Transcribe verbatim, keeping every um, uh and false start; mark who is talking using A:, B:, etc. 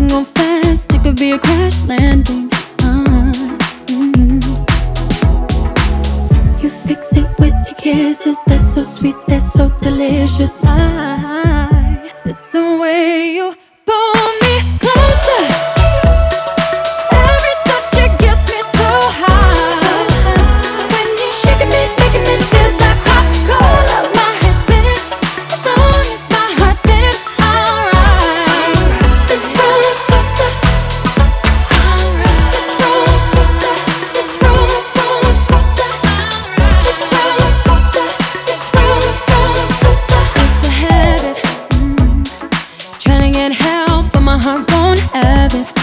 A: Moving on fast, it could be a crash landing. uh, mm. You fix it with your kisses, they're so sweet, they're so delicious. I, it's the way you pull me closer. Every touch, it gets me so high. When you're shaking me, making me feel like hot cola. My head's spinning, as long as my heart's in it. Alright, this roller coaster. Alright, this roller coaster. This roller, roller coaster. Alright, this roller coaster. This roller, roller coaster. It's a habit. Mm. Trying to get help, but my heart won't have it.